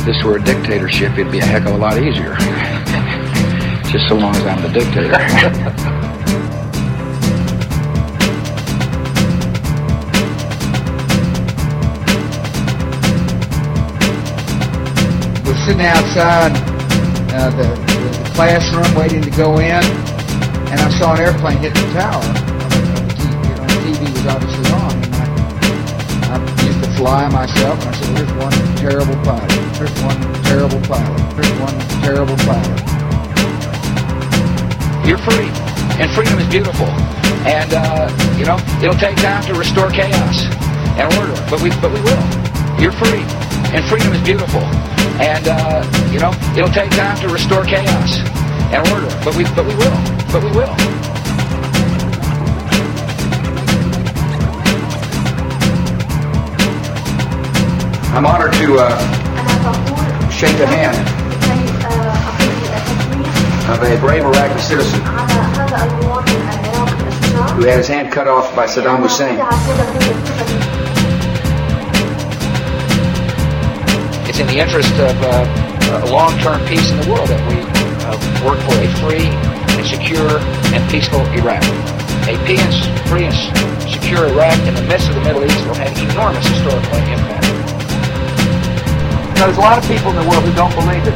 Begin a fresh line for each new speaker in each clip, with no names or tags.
this were a dictatorship, it'd be a heck of a lot easier. Just so long as I'm the dictator.
We're sitting outside the classroom waiting to go in, and I saw an airplane hit the tower. The TV was obviously on, and I used to fly myself, and I said, here's one terrible pilot, here's one terrible pilot, here's one terrible pilot.
You're free, and freedom is beautiful, and it'll take time to restore chaos and order, but we will. You're free, and freedom is beautiful, and it'll take time to restore chaos and order, but we will. I'm honored to shake the hand of a brave Iraqi citizen who had his hand cut off by Saddam Hussein. It's in the interest of long-term peace in the world that we work for a free and secure and peaceful Iraq. A free and secure Iraq in the midst of the Middle East will have enormous historical impact. There's a lot of people in the world who don't believe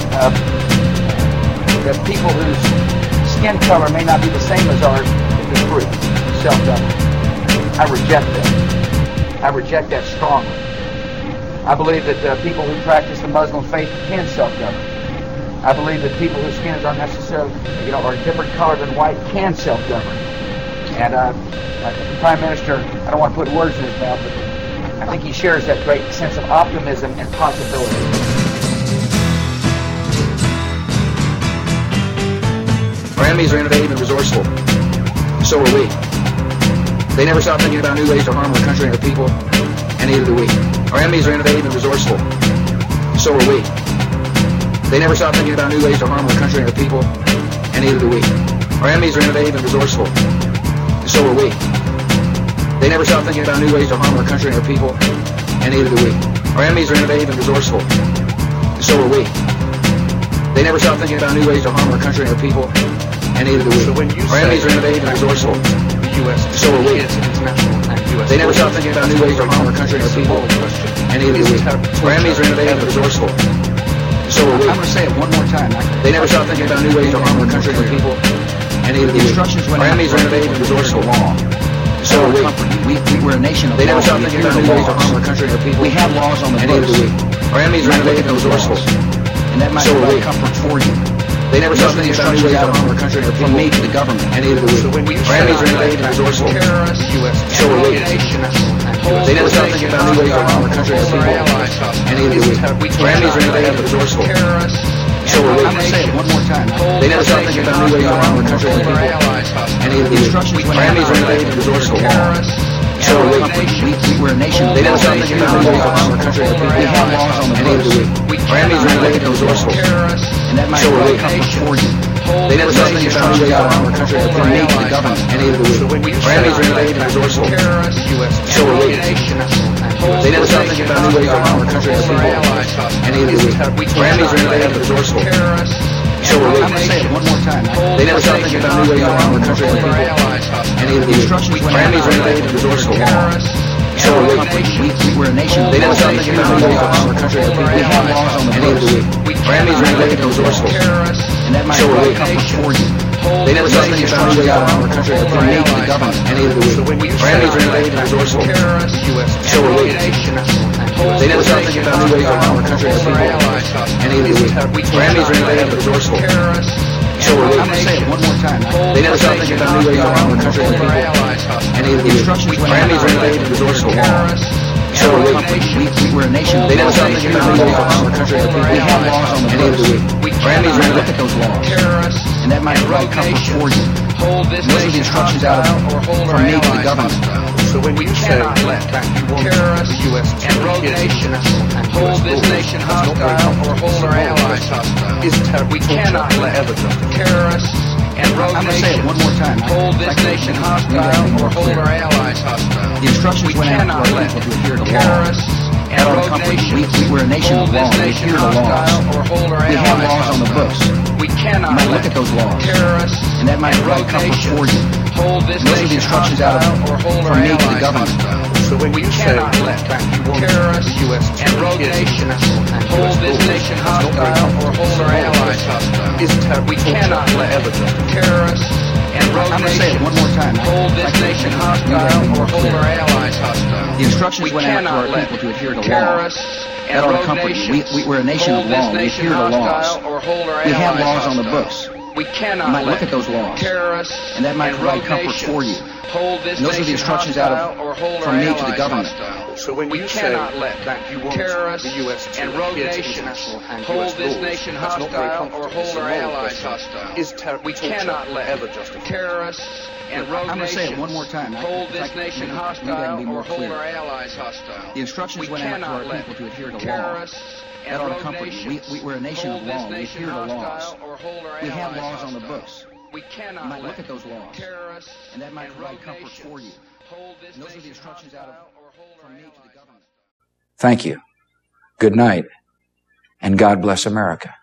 that people whose skin color may not be the same as ours can be free, self-governed. I reject that. I reject that strongly. I believe that people who practice the Muslim faith can self-govern. I believe that people whose skins aren't necessarily, are a different color than white can self-govern. And the Prime Minister, I don't want to put words in his mouth, but I think he shares that great sense of optimism and possibility. Our enemies are innovative and resourceful. So are we. They never stop thinking about new ways to harm our country and our people, and neither do we. Our enemies are innovative and resourceful. So are we. They never stop thinking about new ways to harm our country and our people, and neither do we. Our enemies are innovative and resourceful. So are we. They never stop thinking about new ways to harm our country and our people, and neither do we. Our enemies are innovative and resourceful. So are we. They never stop thinking about new ways to harm our country and our people, and neither do we.
So when you
our enemies are innovative and resourceful.
The U.S.
So are we.
International and U.S.
They never stop thinking about new ways to harm our country and our people, and neither do we. Our enemies are innovative and resourceful. So are we.
I'm going to say it one more time.
They never stop thinking about new ways to harm our country and our people, and neither do we. Our enemies are innovative and resourceful. So are we.
We're a nation of
They never stop thinking about new ways to harm our country and our people.
We have laws on the
and neither
books.
do we. Our enemies are innovative and resourceful.
And that might
So are
provide
we.
comfort for you.
They never stop thinking about new ways to harm our country and our
From
people.
me to the government.
And neither do we.
So when we
Our enemies are innovative and resourceful. So are we. They never stop thinking about new ways to harm our country and our people. And neither do we. Our enemies are innovative and resourceful. So are we.
I'm going to say it one more time.
They never stop thinking about new ways to harm our country and our people. And neither do we. Our enemies are innovative and resourceful. So are we.
We're a nation.
They never stop thinking about new ways to harm our country and our people.
We have laws on the
And neither do
books.
we. Our enemies are innovative and resourceful.
And that might
So are we.
provide comfort for you.
They never stop thinking about new ways to harm our country and our
From me to
people.
the government.
And neither do we. Our enemies are innovative and resourceful. So are we. They never stop thinking about new ways to harm our country and our people. And neither do we. Our enemies are innovative and resourceful. So are we.
I'm going to say it one more time.
They never stop thinking about new ways to harm our country and our people. And neither do we. Our enemies are innovative and resourceful. So are we.
We're a nation.
They never stop thinking about new ways to harm our country and our people.
We have laws on the
And neither do
books.
we. Our enemies are innovative and resourceful.
And that might
So are we.
provide comfort for you.
They never stop thinking about new ways to harm our country and our
From me to
people.
the government.
And neither do we. Our enemies are innovative and resourceful. So are we. They never stop thinking about new ways to harm our country and our people. And neither do we. Our enemies are innovative and resourceful. So are we.
I'm going to say it one more time.
They never stop thinking about new ways to harm our country and our people. And neither do we. Our enemies are innovative and resourceful. So are we.
We're a nation.
They never stop thinking about new ways to harm our country and our people.
We have laws on the
And neither do we.
books.
Our enemies are
Look at
innovative.
those laws. And that might provide comfort for you. Those are the instructions out from me to the government.
So when you say that you want the U.S. to
hold this nation hostile or hold our allies hostile.
Is
We cannot let
ever justify
terrorists and rogue
I'm going to say it
nations
one more time.
hold this nation hostile or hold our allies hostile.
The instructions
We
went out
cannot
to our
let
people to adhere to law.
terrorists
and rogue nations
we're a nation
hold
of
this
law. We
nation
adhere to
hostile
laws.
or hold our
We have
allies
laws on the
hostile.
books.
We cannot
You might
let
look at those laws,
terrorists
and that might
and
provide
rogue
comfort
nations
for you.
hold this
Those are the
nation
instructions out
hostile or hold our
from me to the
allies
government.
hostile.
So when
We
you say
cannot let terrorists
the US
and rogue nations hold this nation hostile or hold our allies hostile. We cannot let terrorists and rogue
I'm going to say it
nations
one more time.
hold this nation hostile or hold our allies hostile.
The instructions
We
went out to
cannot
our
let
people to adhere to law.
terrorists and
That ought to
rogue
comfort you.
nations
We're a nation of
hold this
law. We
nation
adhere to laws.
hostile or hold our
We have
allies
laws on the
hostile.
books.
We cannot
You might
let
look at those laws,
terrorists
and that might provide
rogue
comfort
nations
for you.
hold this
And those are the
nation
instructions out
hostile or hold
from
our
me to the
allies
government.
hostile.
So when
We
you say
cannot let
that you want
terrorists
the US to
and rogue
adhere to
nations
international and
hold
US
this
laws,
nation
that's not very
hostile or
comfortable.
hold
It's a
our
moral
allies
question.
hostile.
Is
We
torture
cannot let
ever justified?
terrorists and rogue
I'm going to say it
nations
one more time.
hold
If
this
I can-
nation
maybe I can be
hostile
more
or hold
clear.
our allies hostile.
The instructions
We
went out to
cannot
our
let
people to adhere to law.
terrorists
That
and
ought to
rogue
comfort you.
nations
We're a nation
hold
of
this
law. We
nation
adhere to laws.
hostile or hold our
We have
allies
laws on the
hostile.
books.
We cannot
You might
let
look at those laws,
terrorists
and that might
and
provide
rogue
comfort for you.
nations hold this
And those are the
nation
instructions out
hostile or hold
from
our
me to the
allies
government.
hostile.
Thank you. Good night, and God bless America.